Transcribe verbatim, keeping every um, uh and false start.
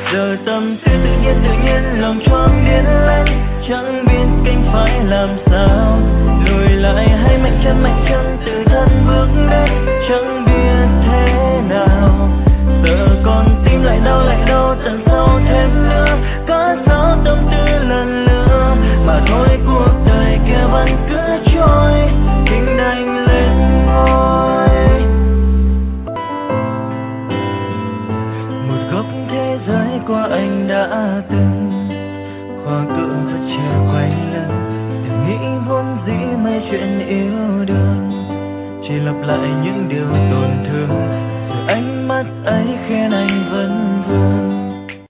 giờ tâm tư tự nhiên tự nhiên lòng choáng điên lên, chẳng biết cách phải làm sao, lùi lại hay mạnh chân mạnh chân tự thân bước đến, chẳng biết thế nào, giờ con tim lại đau lại đau tận sâu thêm nữa, có sao tâm tư lần nữa mà thôi cuộc đời kia vẫn cứ trôi hình anh lên ngôi. Một góc thế giới qua anh đã từng khoa cửa và chờ quay lưng, đừng nghĩ vốn dĩ mấy chuyện yêu đương chỉ lặp lại những điều tổn thương, rồi ánh mắt ấy khiến anh vẫn vương.